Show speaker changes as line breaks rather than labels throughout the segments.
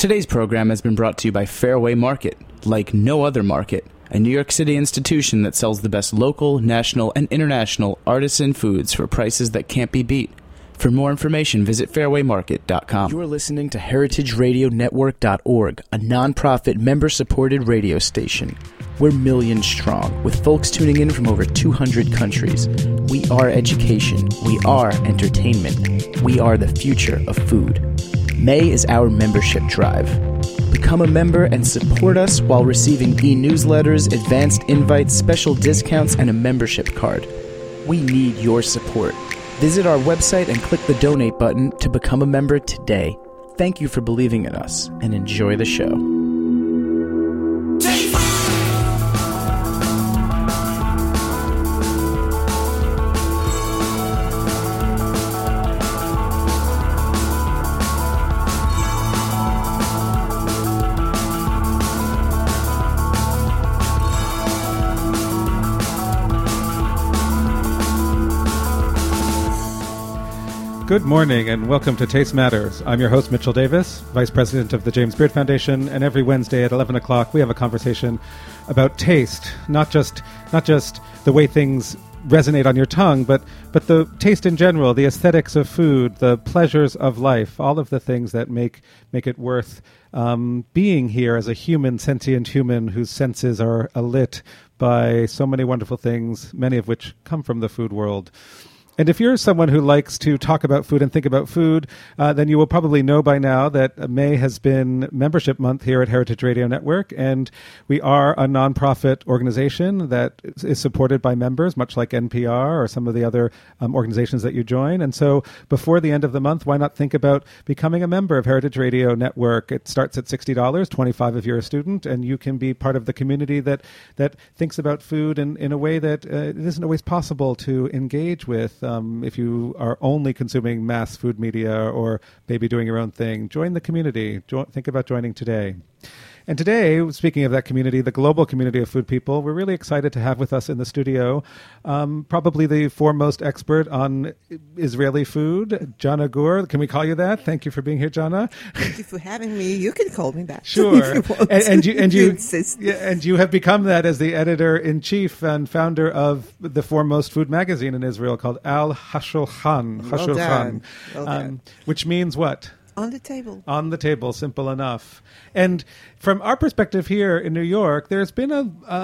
Today's program has been brought to you by Fairway Market, like no other market, a New York City institution that sells the best local, national, and international artisan foods for prices that can't be beat. For more information, visit fairwaymarket.com. You're listening to heritageradionetwork.org, a nonprofit member-supported radio station. We're millions strong, with folks tuning in from over 200 countries. We are education. We are entertainment. We are the future of food. May is our membership drive. Become a member and support us while receiving e-newsletters, advanced invites, special discounts, and a membership card. We need your support. Visit our website and click the donate button to become a member today. Thank you for believing in us, and enjoy the show.
Good morning and welcome to Taste Matters. I'm your host, Mitchell Davis, Vice President of the James Beard Foundation, and every Wednesday at 11 o'clock we have a conversation about taste, not just the way things resonate on your tongue, but the taste in general, the aesthetics of food, the pleasures of life, all of the things that make it worth being here as a human, sentient human whose senses are alit by so many wonderful things, many of which come from the food world. And if you're someone who likes to talk about food and think about food, then you will probably know by now that May has been membership month here at Heritage Radio Network, and we are a nonprofit organization that is supported by members, much like NPR or some of the other organizations that you join. And so before the end of the month, why not think about becoming a member of Heritage Radio Network? It starts at $60, $25 if you're a student, and you can be part of the community that thinks about food in a way that it isn't always possible to engage with. If you are only consuming mass food media or maybe doing your own thing, join the community. Think about joining today. And today, speaking of that community, the global community of food people, we're really excited to have with us in the studio probably the foremost expert on Israeli food, Jana Gur. Can we call you that? Thank you for being here, Jana.
Thank you for having me. You can call me that.
Sure. and you
insist.
Yeah, and you have become that as the editor-in-chief and founder of the foremost food magazine in Israel called Al Hashulchan.
Well done.
Which means what?
On the table.
On the table, simple enough. And from our perspective here in New York, there's been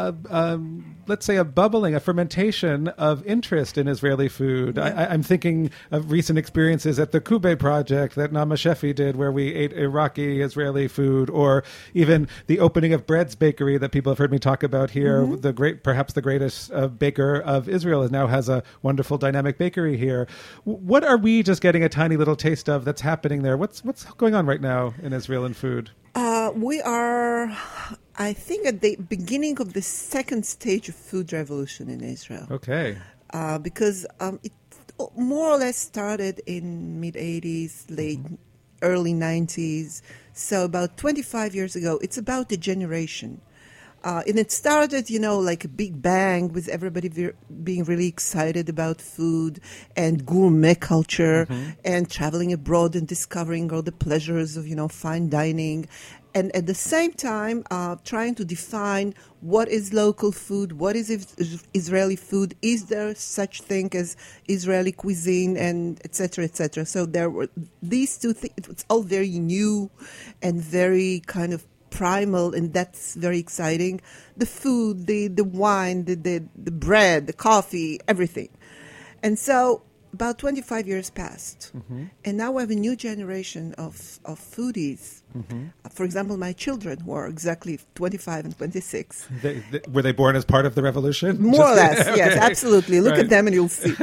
let's say a bubbling, a fermentation of interest in Israeli food.
Yeah.
I'm thinking of recent experiences at the Kube project that Nama Shefi did, where we ate Iraqi Israeli food, or even the opening of Bread's Bakery that people have heard me talk about here. Mm-hmm. Perhaps the greatest baker of Israel now has a wonderful dynamic bakery here. What are we just getting a tiny little taste of that's happening there? What's going on right now in Israel in food?
We are, I think, at the beginning of the second stage of food revolution in Israel.
Okay.
Because it more or less started in mid-'80s, early 90s. So about 25 years ago, it's about the generation. And it started, like a big bang with everybody being really excited about food and gourmet culture and traveling abroad and discovering all the pleasures of, fine dining. And at the same time, trying to define what is local food, what is Israeli food, is there such thing as Israeli cuisine, and et cetera, et cetera. So there were these two things. It's all very new and very kind of primal, and that's very exciting. The food, the wine, the bread, the coffee, everything. And so about 25 years passed, and now we have a new generation of foodies. For example, my children, who are exactly 25 and 26.
Were they born as part of the revolution?
More or less,
okay.
Yes, absolutely. Look
Right.
at them and you'll see.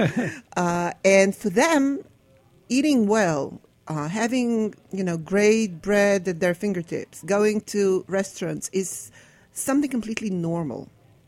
And for them, eating well, having, great bread at their fingertips, going to restaurants is something completely normal.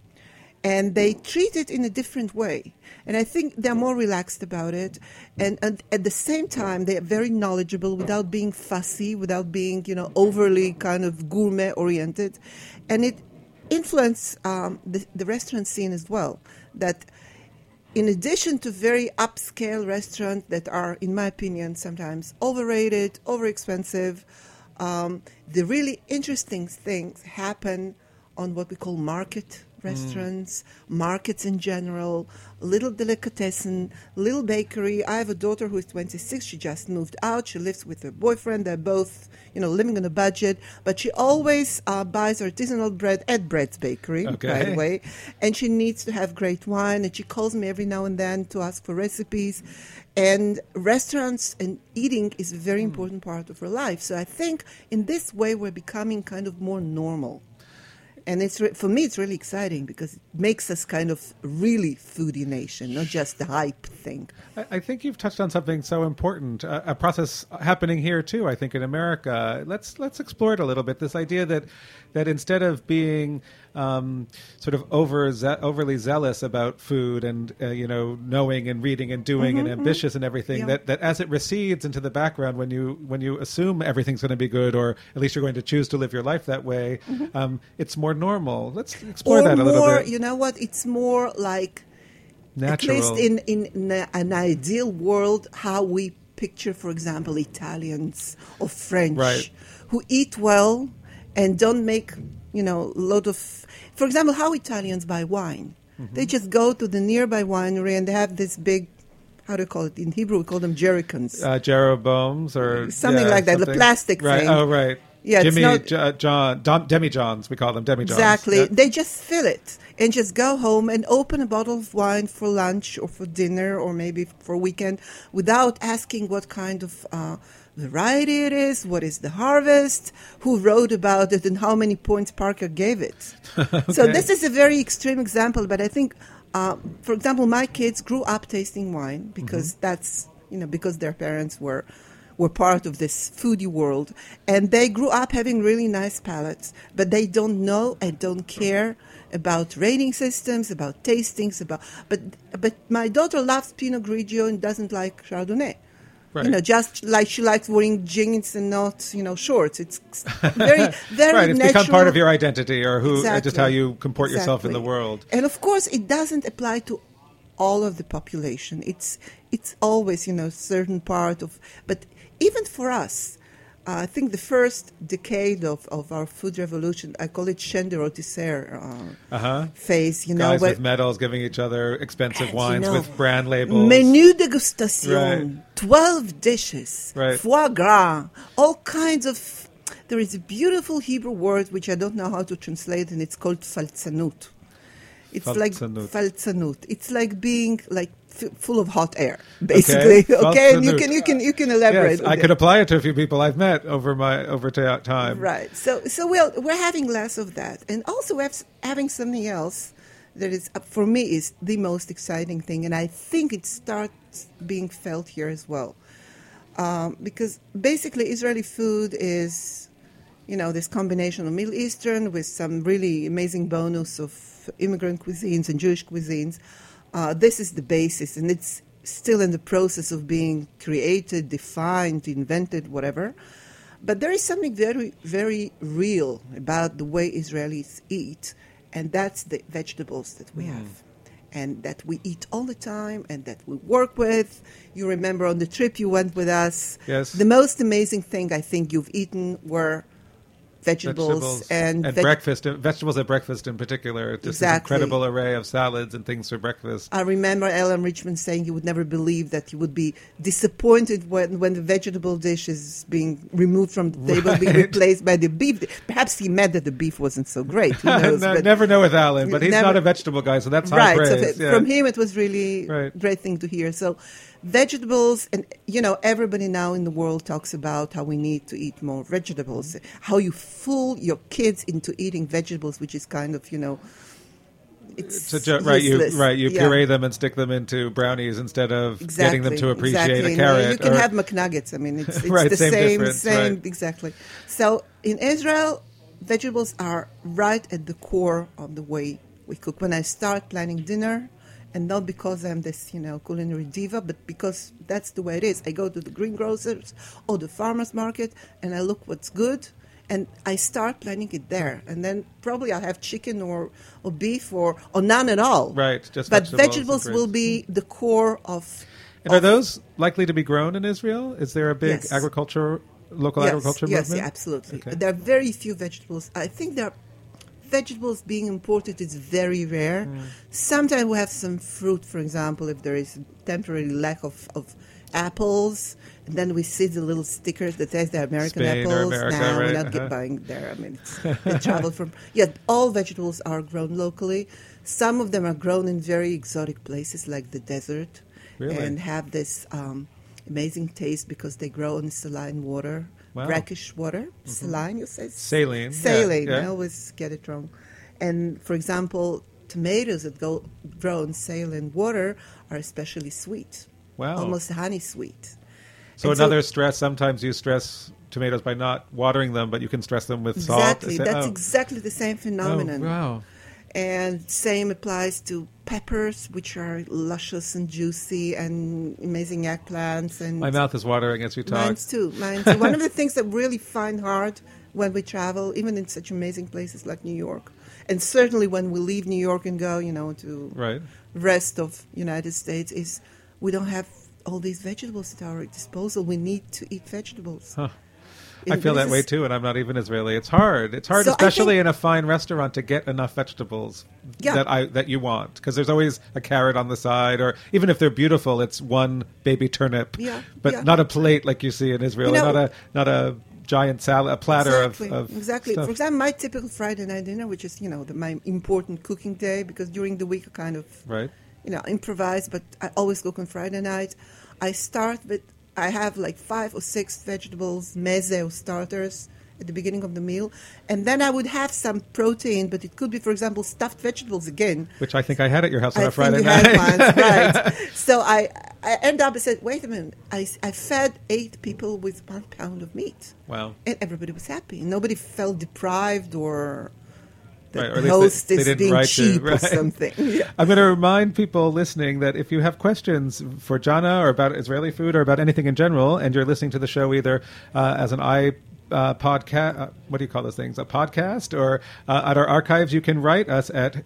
And they treat it in a different way. And I think they're more relaxed about it. And at the same time, they are very knowledgeable without being fussy, without being, overly kind of gourmet-oriented. And it influenced the restaurant scene as well. That in addition to very upscale restaurants that are, in my opinion, sometimes overrated, overexpensive, The really interesting things happen on what we call market restaurants, markets in general, little delicatessen, little bakery. I have a daughter who is 26. She just moved out. She lives with her boyfriend. They're both, living on a budget. But she always buys artisanal bread at Bread's Bakery, by the way. And she needs to have great wine. And she calls me every now and then to ask for recipes. And restaurants and eating is a very important part of her life. So I think in this way we're becoming kind of more normal. And for me, it's really exciting because it makes us kind of really foodie nation, not just the hype thing.
I think you've touched on something so important, a process happening here too, I think, in America. Let's explore it a little bit, this idea that instead of being sort of overly zealous about food and, knowing and reading and doing and ambitious and everything, that as it recedes into the background, when you assume everything's going to be good, or at least you're going to choose to live your life that way, it's more normal. Let's explore that a little bit.
You know what? It's more like,
natural.
At least in an ideal world, how we picture, for example, Italians or French who eat well and don't make, a lot of... For example, how Italians buy wine. They just go to the nearby winery and they have this big... How do you call it? In Hebrew, we call them jerrycans.
Jeroboams or...
Something like that, the plastic thing.
Oh, right.
Yeah,
demijohns, we call them demijohns.
Exactly.
Yeah.
They just fill it and just go home and open a bottle of wine for lunch or for dinner or maybe for a weekend without asking what kind of variety it is, what is the harvest, who wrote about it, and how many points Parker gave it. Okay. So this is a very extreme example, but I think, for example, my kids grew up tasting wine because that's, because their parents were part of this foodie world, and they grew up having really nice palates, but they don't know and don't care about rating systems, about tastings, but my daughter loves Pinot Grigio and doesn't like Chardonnay. Right. Just like she likes wearing jeans and not, shorts. It's very, very
right. It's
natural.
become part of your identity, or
Exactly.
just how you comport yourself in the world.
And of course, it doesn't apply to all of the population. It's always, certain part of, but even for us, I think the first decade of our food revolution, I call it chaîne de rôtisseur phase.
Guys with medals giving each other expensive wines with brand labels.
Menu dégustation, 12 dishes, foie gras, all kinds of... There is a beautiful Hebrew word which I don't know how to translate, and it's called falzanut. It's like falzanut. It's like being like full of hot air, basically. Okay, and you can elaborate.
Yes, I could apply it to a few people I've met over time.
Right. So we're having less of that, and also having something else that is, for me, is the most exciting thing, and I think it starts being felt here as well, because basically Israeli food is, this combination of Middle Eastern with some really amazing bonus of immigrant cuisines and Jewish cuisines. This is the basis, and it's still in the process of being created, defined, invented, whatever. But there is something very, very real about the way Israelis eat, and that's the vegetables that we have, and that we eat all the time, and that we work with. You remember on the trip you went with us, the most amazing thing I think you've eaten were vegetables and
breakfast, vegetables at breakfast in particular. Just this incredible array of salads and things for breakfast.
I remember Ellen Richman saying he would never believe that he would be disappointed when the vegetable dish is being removed from the table, being replaced by the beef. Perhaps he meant that the beef wasn't so great. Who knows?
Never know with Alan, but he's not a vegetable guy, so that's high praise.
So from him, it was really a great thing to hear. So vegetables, and everybody now in the world talks about how we need to eat more vegetables, how you fool your kids into eating vegetables, which is kind of, it's
you puree them and stick them into brownies instead of getting them to appreciate a carrot.
You can have McNuggets. I mean, it's the same, exactly. So in Israel, vegetables are right at the core of the way we cook. When I start planning dinner, and not because I'm this, culinary diva, but because that's the way it is. I go to the greengrocers or the farmer's market, and I look what's good, and I start planning it there. And then probably I'll have chicken or beef or none at all.
Right, just
but vegetables will be the core of...
And are those likely to be grown in Israel? Is there a big agriculture local
Yes,
agriculture
yes,
movement?
yeah, absolutely.
Okay.
There are very few vegetables. I think there are vegetables being imported is very rare. Sometimes we have some fruit, for example, if there is a temporary lack of apples, and then we see the little stickers that says they're American
Spain or
apples.
America,
Now
right?
we're not
Uh-huh.
buying there. I mean, they travel from. Yeah, all vegetables are grown locally. Some of them are grown in very exotic places like the desert,
Really?
and have this amazing taste because they grow in saline water,
Wow.
brackish water. Saline, you say?
Saline. yeah,
Saline.
yeah.
I always get it wrong. And for example, tomatoes that grow in saline water are especially sweet.
Wow.
Almost honey sweet.
So
And
another stress, sometimes you stress tomatoes by not watering them, but you can stress them with salt.
Exactly. That's exactly the same phenomenon.
Oh, wow.
And same applies to peppers, which are luscious and juicy, and amazing eggplants. And
My mouth is watering as you talk.
Mine's too. One of the things that we really find hard when we travel, even in such amazing places like New York, and certainly when we leave New York and go, to
Right.
rest of United States, is we don't have all these vegetables at our disposal. We need to eat vegetables.
Huh. I feel
This
that way
is-
too, and I'm not even Israeli. It's hard. It's hard,
So I
especially
think-
in a fine restaurant, to get enough vegetables
Yeah.
that you want. Because there's always a carrot on the side, or even if they're beautiful, it's one baby turnip,
Yeah,
but
yeah.
not a plate like you see in Israel.
You know-
not a giant salad, a platter
Exactly.
of
For example, my typical Friday night dinner, which is my important cooking day, because during the week I kind of
right.
improvise, but I always cook on Friday night. I start with I have like 5 or 6 vegetables, meze or starters at the beginning of the meal, and then I would have some protein, but it could be, for example, stuffed vegetables again.
Which I think I had at your house on
I
a Friday
think
night.
you had once, right? So I end up and said, wait a minute, I fed 8 people with 1 pound of meat,
Wow.
and everybody was happy. Nobody felt deprived or the
Right, or at least
host
they
is
didn't
being
write you,
cheap or
right.
something. Yeah.
I'm going to remind people listening that if you have questions for Jana or about Israeli food or about anything in general, and you're listening to the show either as an podcast, what do you call those things? A podcast, or at our archives, you can write us at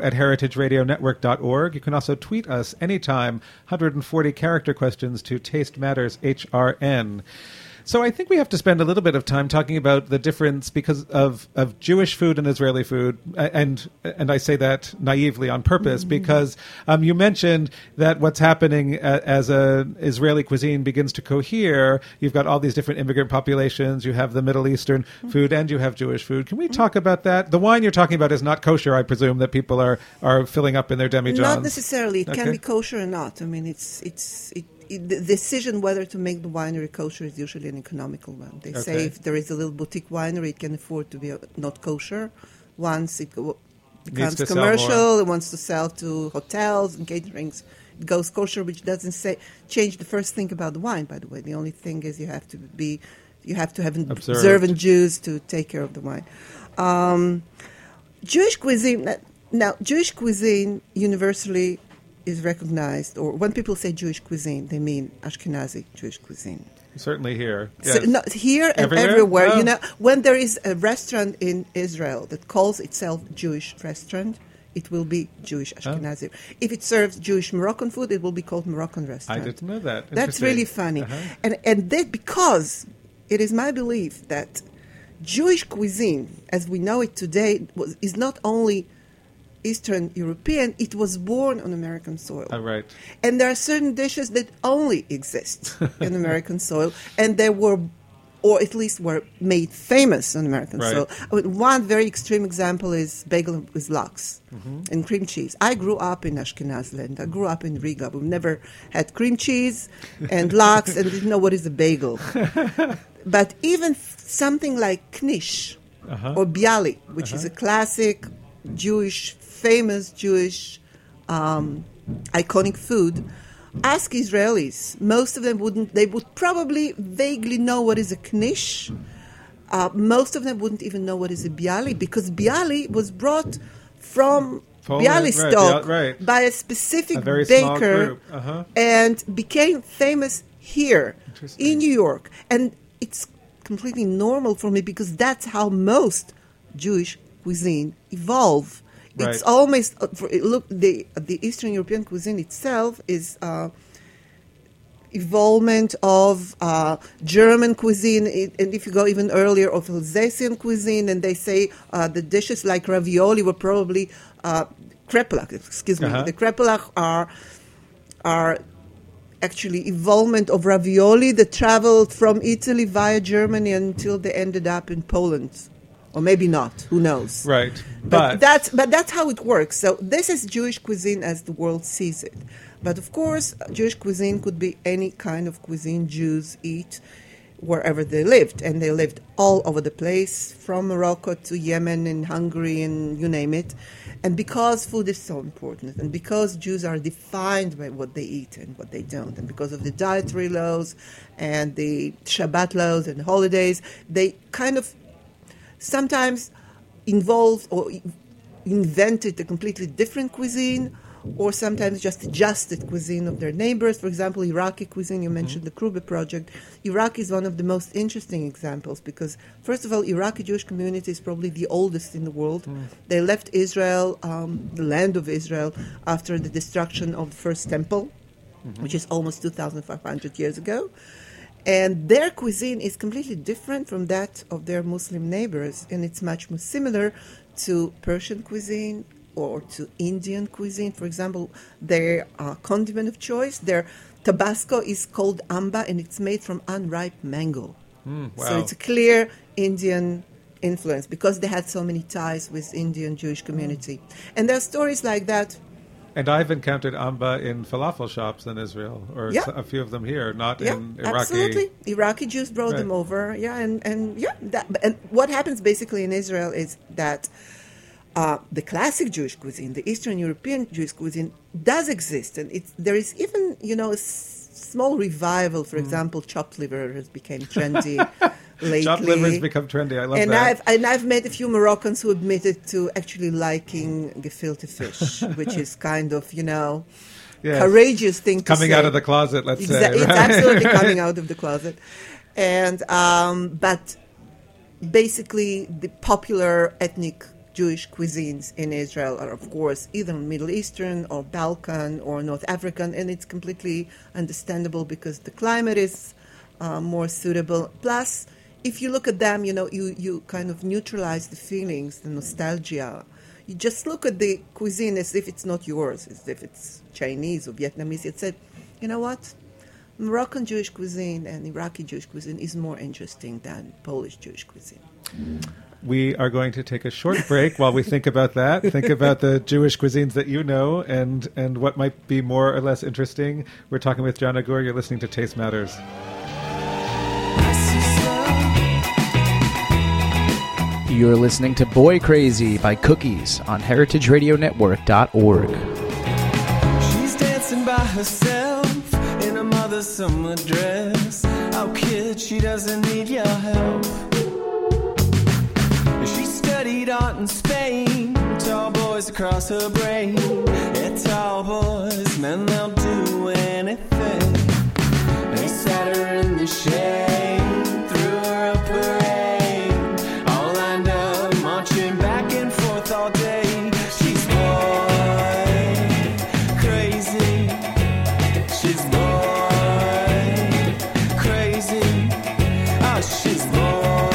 info@heritageradionetwork.org. You can also tweet us anytime, 140 character questions to Taste Matters HRN. So I think we have to spend a little bit of time talking about the difference because of Jewish food and Israeli food, and I say that naively on purpose because you mentioned that what's happening as a Israeli cuisine begins to cohere. You've got all these different immigrant populations. You have the Middle Eastern food, and you have Jewish food. Can we talk about that? The wine you're talking about is not kosher, I presume, that people are filling up in their demijohns.
Not necessarily. It can
Okay.
be kosher or not. I mean, the decision whether to make the winery kosher is usually an economical one. They say
Okay.
if there is a little boutique winery, it can afford to be not kosher. Once it becomes
to sell
commercial, it wants to sell to hotels and caterings, it goes kosher, which doesn't change the first thing about the wine, by the way. The only thing is you have to have an
Observed.
observant Jews to take care of the wine. Jewish cuisine, now Jewish cuisine universally is recognized, or when people say Jewish cuisine, they mean Ashkenazi Jewish cuisine.
Certainly here.
So
Yes.
not here and
Everywhere?
everywhere.
Oh.
When there is a restaurant in Israel that calls itself Jewish restaurant, it will be Jewish Ashkenazi. If it serves Jewish Moroccan food, it will be called Moroccan
I
restaurant.
didn't know that.
That's
Interesting.
really funny.
Uh-huh.
And that because it is my belief that Jewish cuisine, as we know it today, is not only Eastern European, it was born on American soil.
Right.
And there are certain dishes that only exist in American soil, and they were, or at least were made famous on American
Right.
soil. I mean, one very extreme example is bagel with lox and cream cheese. I grew up in Ashkenaz land. I grew up in Riga. We've never had cream cheese and lox and didn't know what is a bagel. But even something like knish or bialy, which is a classic Jewish, famous Jewish iconic food, ask Israelis. Most of them wouldn't. They would probably vaguely know what is a knish. Most of them wouldn't even know what is a bialy, because bialy was brought from
Poland,
Bialystok
right.
by a specific
A very small
baker
group. Uh-huh.
and became famous here
Interesting.
in New York. And it's completely normal for me because that's how most Jewish cuisine evolve. It's
Right.
almost look, the Eastern European cuisine itself is evolvement of German cuisine, and if you go even earlier, of Alsatian cuisine, and they say the dishes like ravioli were probably krepelach. Excuse me, the krepelach are actually evolvement of ravioli that traveled from Italy via Germany until they ended up in Poland. Or maybe not. Who knows?
Right.
But that's how it works. So this is Jewish cuisine as the world sees it. But of course, Jewish cuisine could be any kind of cuisine Jews eat wherever they lived. And they lived all over the place, from Morocco to Yemen and Hungary and you name it. And because food is so important, and because Jews are defined by what they eat and what they don't, and because of the dietary laws and the Shabbat laws and holidays, they kind of sometimes involved or invented a completely different cuisine, or sometimes just adjusted cuisine of their neighbors. For example, Iraqi cuisine, you mentioned the Kruber project. Iraq is one of the most interesting examples because, first of all, Iraqi Jewish community is probably the oldest in the world. They left Israel, the land of Israel, after the destruction of the first temple, which is almost 2,500 years ago. And their cuisine is completely different from that of their Muslim neighbors, and it's much more similar to Persian cuisine or to Indian cuisine. For example, their condiment of choice, their Tabasco is called amba, and it's made from unripe mango.
Wow.
So it's a clear Indian influence because they had so many ties with Indian Jewish community. And there are stories like that.
And I've encountered amba in falafel shops in Israel, or a few of them here, not in Iraqi.
Absolutely. Iraqi Jews brought them over. And what happens basically in Israel is that the classic Jewish cuisine, the Eastern European Jewish cuisine, does exist, and there is even a small revival. For example, chopped liver has become trendy lately.
Chopped livers become trendy. I love that.
I've met a few Moroccans who admitted to actually liking gefilte fish, which is kind of courageous thing to say.
Coming out of the closet, let's say.
It's absolutely coming out of the closet, and but basically the popular ethnic Jewish cuisines in Israel are, of course, either Middle Eastern or Balkan or North African, and it's completely understandable because the climate is more suitable. Plus, if you look at them, you kind of neutralize the feelings, the nostalgia. You just look at the cuisine as if it's not yours, as if it's Chinese or Vietnamese. It said, you know what? Moroccan Jewish cuisine and Iraqi Jewish cuisine is more interesting than Polish Jewish cuisine.
We are going to take a short break while we think about that. Think about the Jewish cuisines that you know and what might be more or less interesting. We're talking with John Agur. You're listening to Taste Matters.
You're listening to Boy Crazy by Cookies on heritageradionetwork.org.
She's dancing by herself in her mother's summer dress. Oh, kid, she doesn't need your help. She studied art in Spain. Tall boys across her brain. Yeah, tall boys, men, they'll do anything. They sat her in the shade, threw her a parade, all lined up, marching back and forth all day. She's boy crazy. She's boy crazy. Oh, she's boy.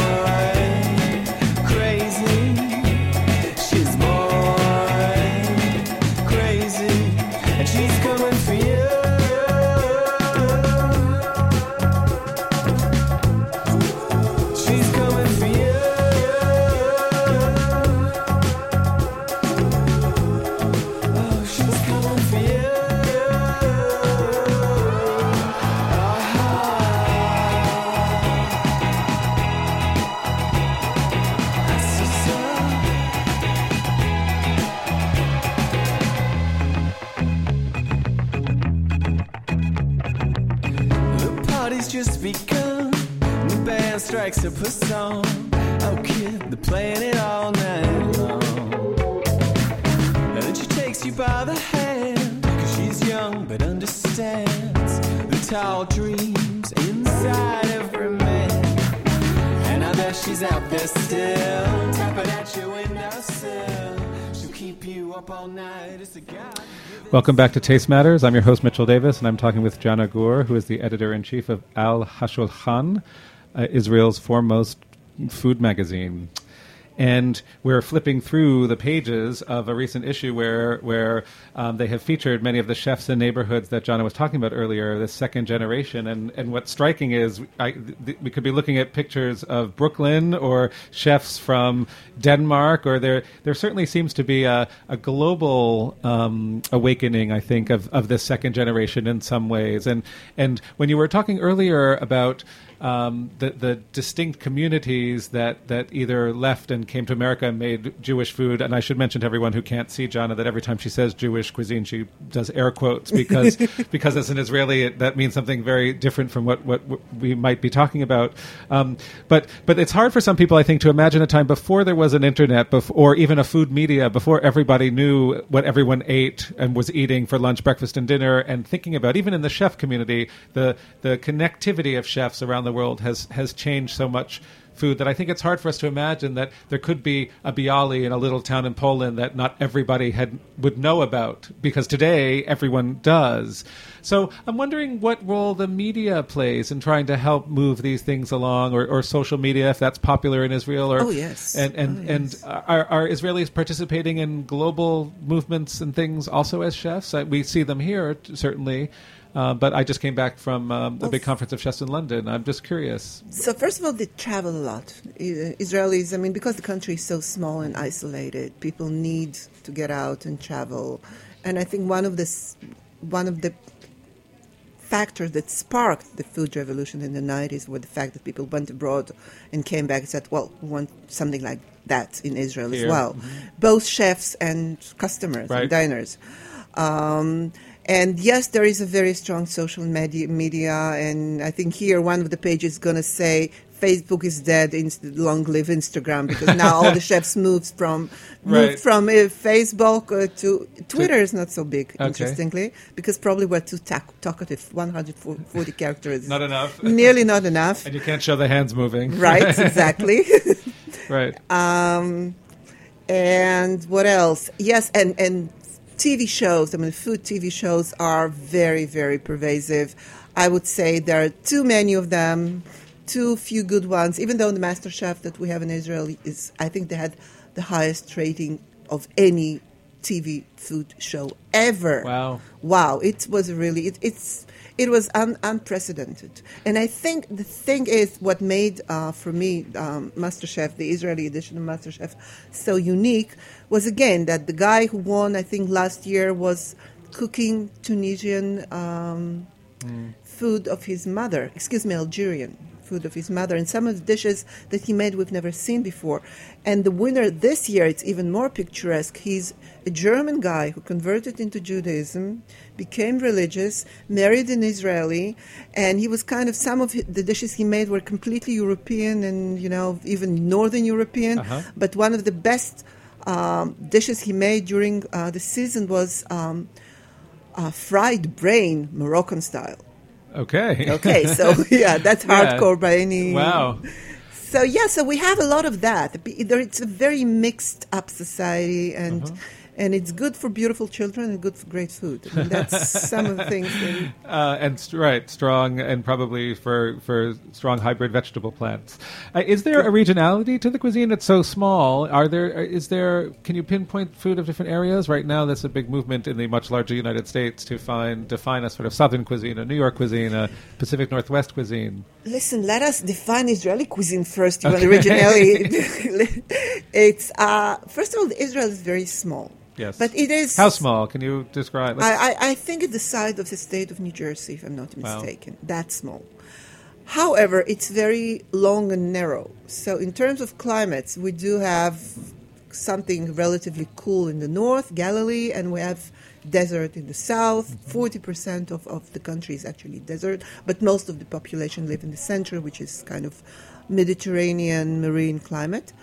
Just begun. The band strikes up a song. Oh, kid, they're playing it all night long. And then she takes you by the hand, 'cause she's young but understands the tall dreams inside every man. And I bet she's out there still, tapping at your windowsill. She'll keep keep you up all night. It's a God.
Welcome back to Taste Matters. I'm your host, Mitchell Davis, and I'm talking with Jana Gur, who is the editor-in-chief of Al Hashulchan, Israel's foremost food magazine. And we're flipping through the pages of a recent issue where they have featured many of the chefs in neighborhoods that Jana was talking about earlier, this second generation. And what's striking is we could be looking at pictures of Brooklyn or chefs from Denmark, or there certainly seems to be a global awakening, I think, of this second generation in some ways. And when you were talking earlier about the distinct communities that either left and came to America and made Jewish food. And I should mention to everyone who can't see Jana that every time she says Jewish cuisine, she does air quotes because as an Israeli, that means something very different from what we might be talking about. But it's hard for some people, I think, to imagine a time before there was an internet, or even a food media, before everybody knew what everyone ate and was eating for lunch, breakfast, and dinner, and thinking about, even in the chef community, the connectivity of chefs around the world has changed so much food that I think it's hard for us to imagine that there could be a Bialy in a little town in Poland that not everybody would know about, because today everyone does. So I'm wondering what role the media plays in trying to help move these things along, or social media, if that's popular in Israel. Or,
oh, yes.
And are Israelis participating in global movements and things also as chefs? We see them here, certainly. But I just came back from a big conference of chefs in London. I'm just curious.
So first of all, they travel a lot. Israelis, because the country is so small and isolated, people need to get out and travel. And I think one of the factors that sparked the food revolution in the 90s was the fact that people went abroad and came back and said, well, we want something like that in Israel
Here.
as well. Mm-hmm. Both chefs and customers and diners. And yes, there is a very strong social media, and I think here one of the pages is going to say Facebook is dead, long live Instagram, because now all the chefs moved from Facebook to Twitter is not so big, interestingly, because probably we're too talkative. 140 characters.
Not enough.
Nearly not enough.
And you can't show the hands moving.
Right, exactly.
Right.
And what else? Yes, and TV shows, food TV shows are very, very pervasive. I would say there are too many of them, too few good ones, even though the MasterChef that we have in Israel I think they had the highest rating of any TV food show ever. Wow. It was really, it was unprecedented. And I think the thing is what made, for me, MasterChef, the Israeli edition of MasterChef, so unique was, again, that the guy who won, I think, last year was cooking Tunisian food of his mother, Algerian food of his mother, and some of the dishes that he made we've never seen before. And the winner this year, it's even more picturesque. He's a German guy who converted into Judaism, became religious, married an Israeli, and he was some of the dishes he made were completely European and, even Northern European. Uh-huh. But one of the best dishes he made during the season was fried brain, Moroccan style. Okay, so that's hardcore by any...
Wow.
So we have a lot of that. It's a very mixed up society, and and it's good for beautiful children and good for great food. That's some of the things.
Strong, and probably for strong hybrid vegetable plants. Is there a regionality to the cuisine? It's so small. Can you pinpoint food of different areas? Right now, there's a big movement in the much larger United States to define a sort of Southern cuisine, a New York cuisine, a Pacific Northwest cuisine.
Listen, let us define Israeli cuisine first. Originally, it's first of all, Israel is very small.
Yes.
But it is...
How small? Can you describe?
I think it's the size of the state of New Jersey, if I'm not mistaken. Wow. That small. However, it's very long and narrow. So in terms of climates, we do have something relatively cool in the north, Galilee, and we have desert in the south. 40% of the country is actually desert, but most of the population live in the center, which is kind of Mediterranean marine climate.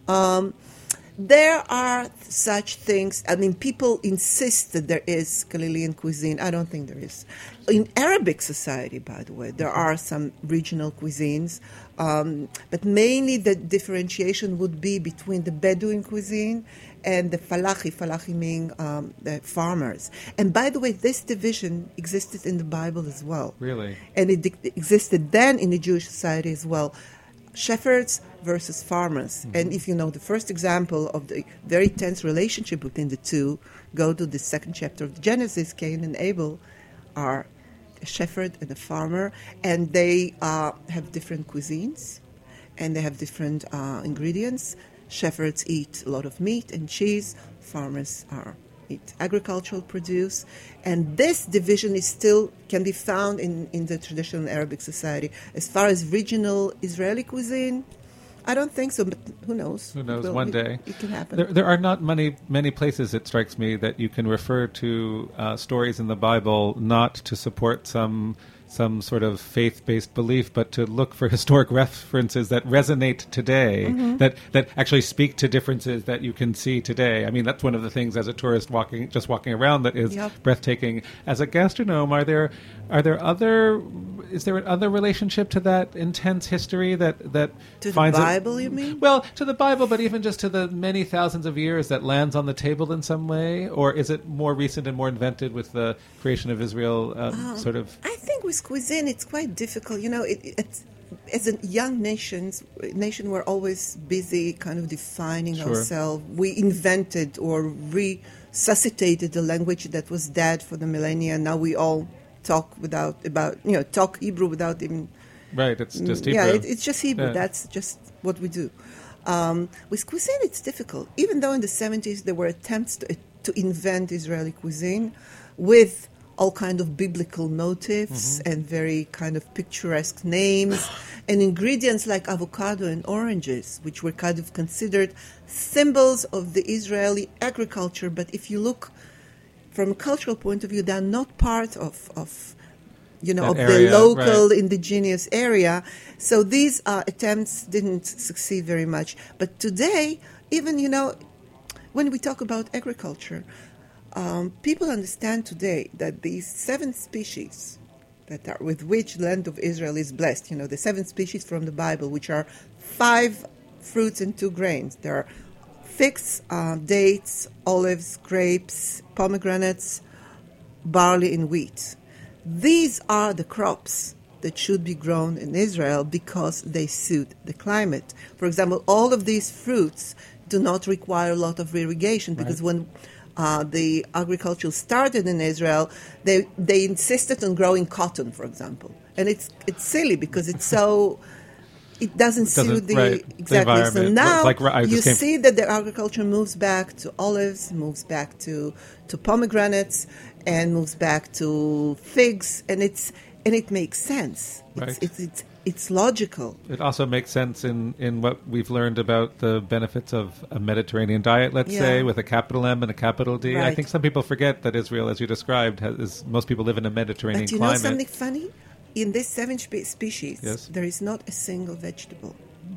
There are such things. People insist that there is Galilean cuisine. I don't think there is. In Arabic society, by the way, there are some regional cuisines. but mainly the differentiation would be between the Bedouin cuisine and the falachi meaning the farmers. And by the way, this division existed in the Bible as well.
Really?
And it existed then in the Jewish society as well. Shepherds versus farmers. And if you know the first example of the very tense relationship between the two, go to the second chapter of Genesis. Cain and Abel are a shepherd and a farmer, and they have different cuisines, and they have different ingredients. Shepherds eat a lot of meat and cheese. Farmers eat agricultural produce. And this division is still can be found in the traditional Arabic society. As far as regional Israeli cuisine, I don't think so, but who knows?
Who knows? One day.
It can happen.
There are not many places, it strikes me, that you can refer to stories in the Bible not to support some sort of faith-based belief, but to look for historic references that resonate today, that actually speak to differences that you can see today. I mean, that's one of the things as a tourist walking around that is breathtaking. As a gastronome, is there another relationship to that intense history that
to
finds
the Bible, you mean?
Well, to the Bible, but even just to the many thousands of years that lands on the table in some way? Or is it more recent and more invented with the creation of Israel sort of?
I think with cuisine, it's quite difficult. You know, it's as a young nation, we're always busy kind of defining ourselves. We invented or resuscitated the language that was dead for the millennia. Now we all talk talk Hebrew without even...
Right, it's just Hebrew.
Yeah, it's just Hebrew.
Yeah.
That's just what we do. With cuisine, it's difficult. Even though in the 70s there were attempts to invent Israeli cuisine with all kind of biblical motifs and very kind of picturesque names and ingredients like avocado and oranges, which were kind of considered symbols of the Israeli agriculture. But if you look from a cultural point of view, they're not part of
area,
the local
right.
indigenous area. So these attempts didn't succeed very much. But today, even, when we talk about agriculture, people understand today that these 7 species with which the land of Israel is blessed, the 7 species from the Bible, which are 5 fruits and 2 grains. There are figs, dates, olives, grapes, pomegranates, barley, and wheat. These are the crops that should be grown in Israel because they suit the climate. For example, all of these fruits do not require a lot of irrigation because when the agriculture started in Israel, they insisted on growing cotton, for example. And it's silly because it doesn't suit the
environment.
So now
you
see that the agriculture moves back to olives, moves back to pomegranates, and moves back to figs, and it makes sense.
Right.
It's logical.
It also makes sense in what we've learned about the benefits of a Mediterranean diet, let's say, with a capital M and a capital D.
Right.
I think some people forget that Israel, as you described, most people live in a Mediterranean
but you
climate.
know something funny? In these 7 species,
yes.
there is not a single vegetable.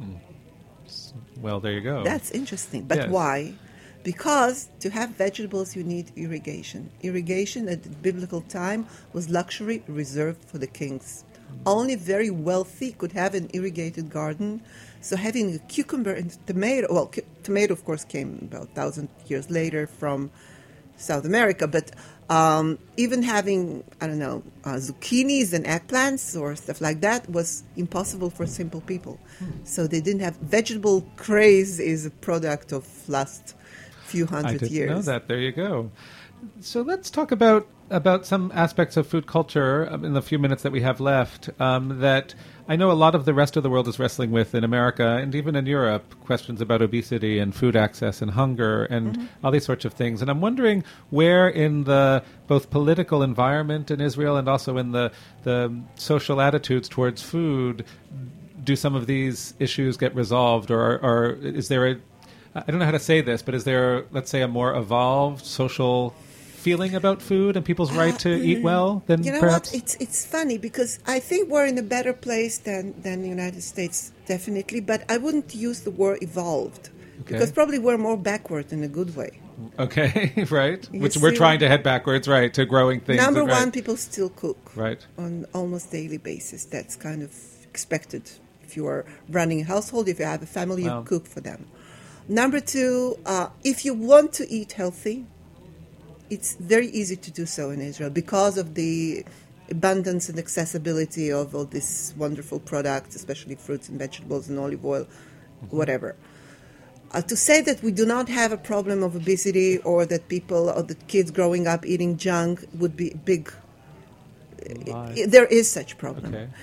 Well, there you go.
That's interesting. But
yes.
why? Because to have vegetables, you need irrigation. Irrigation at the biblical time was luxury reserved for the kings. Only very wealthy could have an irrigated garden. So having a cucumber and tomato, tomato, of course, came about 1,000 years later from South America, but even having, zucchinis and eggplants or stuff like that was impossible for simple people. So they didn't have... Vegetable craze is a product of last few hundred years.
I didn't know that. There you go. So let's talk about some aspects of food culture in the few minutes that we have left that I know a lot of the rest of the world is wrestling with in America and even in Europe, questions about obesity and food access and hunger and all these sorts of things. And I'm wondering where in the both political environment in Israel and also in the social attitudes towards food do some of these issues get resolved, or is there I don't know how to say this, but is there, let's say, a more evolved social feeling about food and people's right to eat well than perhaps?
What? It's funny because I think we're in a better place than the United States, definitely, but I wouldn't use the word evolved because probably we're more backward in a good way.
Okay, right. Which
see
we're trying to head backwards, right, to growing things.
Number
right.
one, people still cook
right
on almost daily basis. That's kind of expected. if you are running a household, if you have a family,
Wow.
you cook for them. Number two, if you want to eat healthy, it's very easy to do so in Israel because of the abundance and accessibility of all these wonderful products, especially fruits and vegetables and olive oil, whatever. To say that we do not have a problem of obesity or that people or the kids growing up eating junk would be big.
Lie.
There is such problem.
Okay.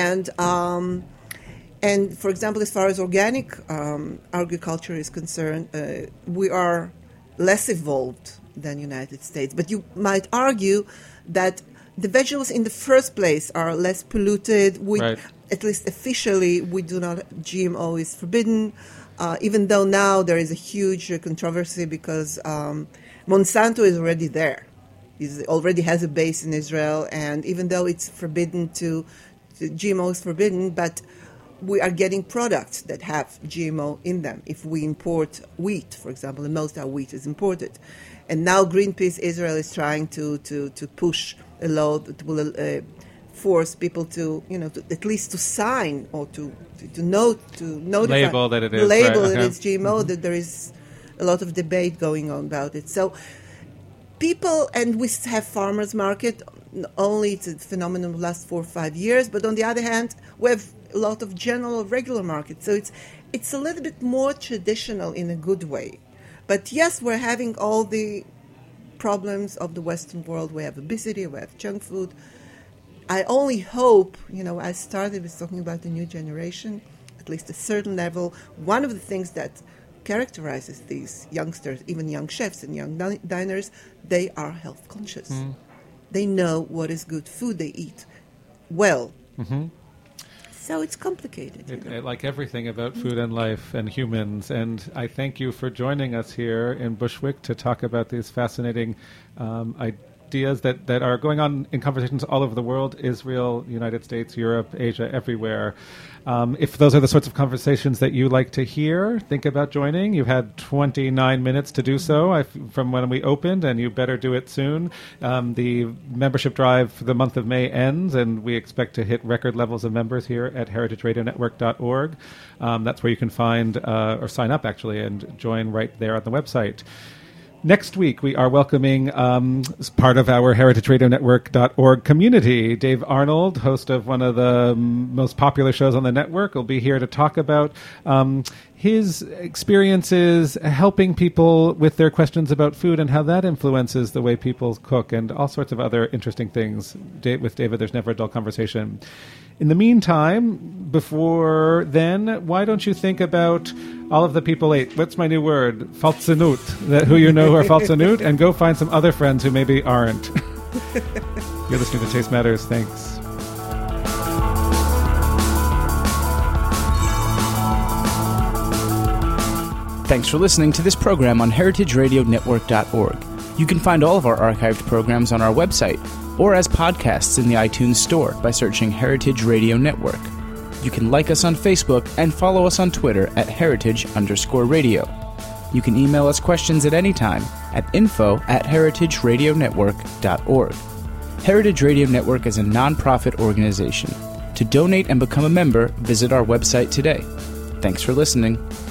And for example, as far as organic agriculture is concerned, we are less evolved than United States. But you might argue that the vegetables in the first place are less polluted.
Right.
At least officially, we do not. GMO is forbidden, even though now there is a huge controversy because Monsanto is already there. It already has a base in Israel, and even though it's forbidden GMO is forbidden, but we are getting products that have GMO in them. If we import wheat, for example, and most of our wheat is imported. And now Greenpeace Israel is trying to push a law that will force people to at least to sign or to notify,
Label that it is,
label
right,
that
okay.
it's GMO. That there is a lot of debate going on about it. So people, and we have farmers market. Only it's a phenomenon of the last 4 or 5 years, but on the other hand, we have a lot of general regular market. So it's a little bit more traditional in a good way. But yes, we're having all the problems of the Western world. We have obesity, we have junk food. I only hope, I started with talking about the new generation, at least a certain level. One of the things that characterizes these youngsters, even young chefs and young diners, they are health conscious.
Mm.
They know what is good food. They eat well.
Mm-hmm.
So it's complicated.
Like everything about food and life and humans. And I thank you for joining us here in Bushwick to talk about these fascinating ideas that are going on in conversations all over the world, Israel, United States, Europe, Asia, everywhere. If those are the sorts of conversations that you like to hear, think about joining. You've had 29 minutes to do so from when we opened, and you better do it soon. The membership drive for the month of May ends, and we expect to hit record levels of members here at heritageradionetwork.org. That's where you can find or sign up, actually, and join right there on the website. Next week, we are welcoming, as part of our heritageradionetwork.org community, Dave Arnold, host of one of the most popular shows on the network, will be here to talk about his experiences helping people with their questions about food and how that influences the way people cook and all sorts of other interesting things. With David, there's never a dull conversation. In the meantime, before then, why don't you think about all of the people, what's my new word? Falzenut, who you know who are Falzenut, and go find some other friends who maybe aren't. You're listening to Taste Matters. Thanks.
Thanks for listening to this program on heritageradionetwork.org. You can find all of our archived programs on our website or as podcasts in the iTunes Store by searching Heritage Radio Network. You can like us on Facebook and follow us on Twitter at @heritage_radio. You can email us questions at any time at info@heritageradionetwork.org. Heritage Radio Network is a non-profit organization. To donate and become a member, visit our website today. Thanks for listening.